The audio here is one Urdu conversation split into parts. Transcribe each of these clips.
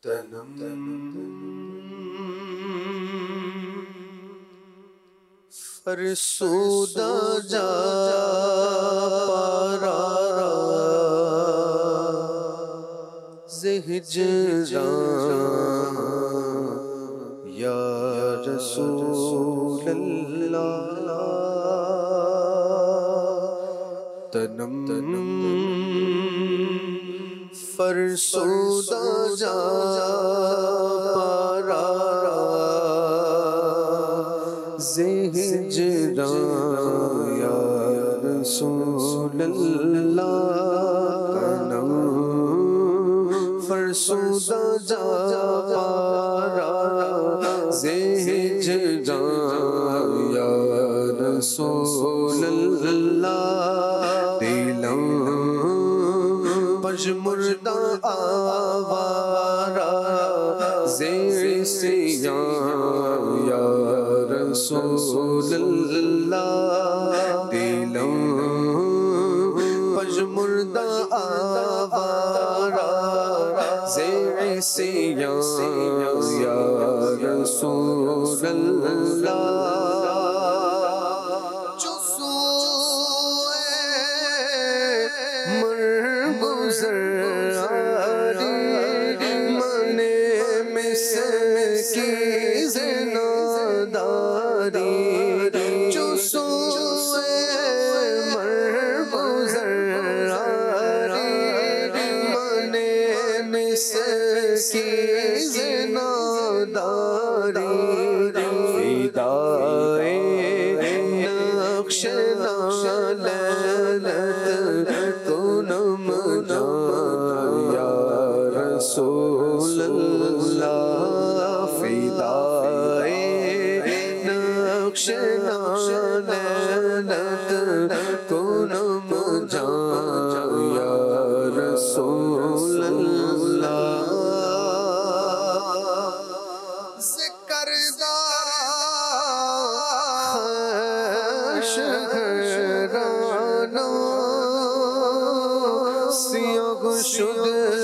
فرسودہ جا پارا زہجران یا رسول اللہ تنم فرسودہ جا پارا زہجران یا رسول اللہ تنم فرسودہ جا پارا زہجران یا رسول اللہ دلم پژمردہ آوارا زیر سیاں یا رسول اللہ دلم پژمردہ آوارا زیر سیاں یا رسول اللہ رسول اللہ فدائے نقش لعنت کنم جان یا رسول اللہ ذکردہ شہرانہ سیاہ گشد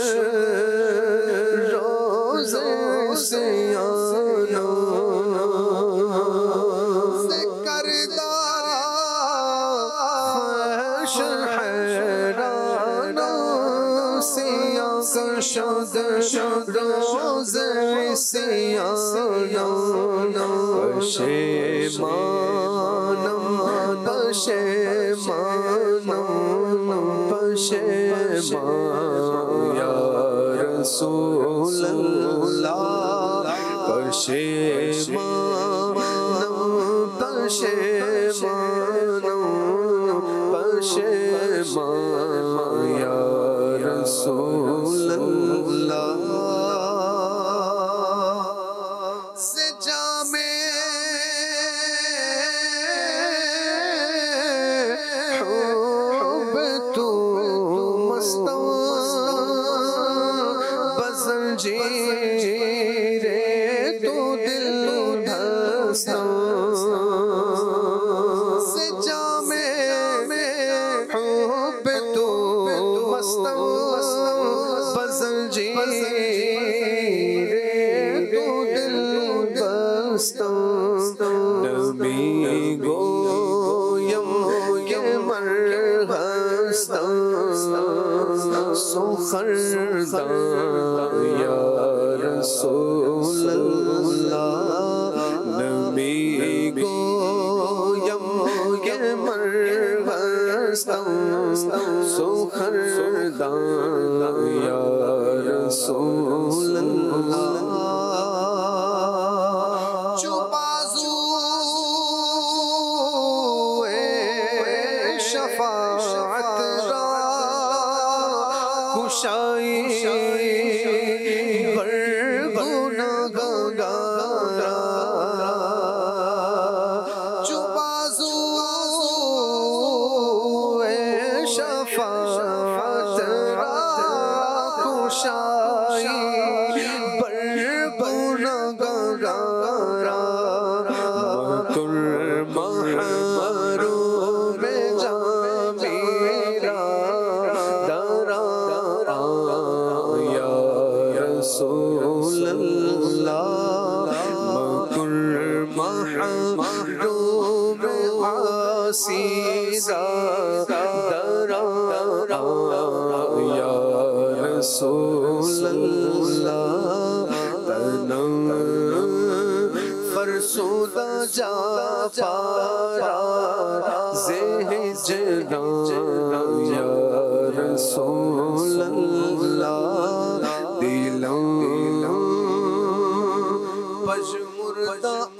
روز سیاں پشیمانم پشیمان یا رسول اللہ پشیمانم پشیمان یا رسول اللہ سے جامع حب تو مستان بزنجیر تو دل دھستان سے جامع حب تو مستان بزنجیر تو دل بستان نمی گویم کہ مرغستان سخردان یا رسول اللہ نمی گویم کہ مرغستان سخردان یا رسول اللہ جو بازوئے شفاعت را کشائی بر گناہگارا جو بازوئے شفاعت را کشائی بر رسول اللہ مکر محروم عاصیدہ درا یا رسول اللہ تنم فرسودہ جا پارا زہجران یا رسول اللہ دلوں پجمردہ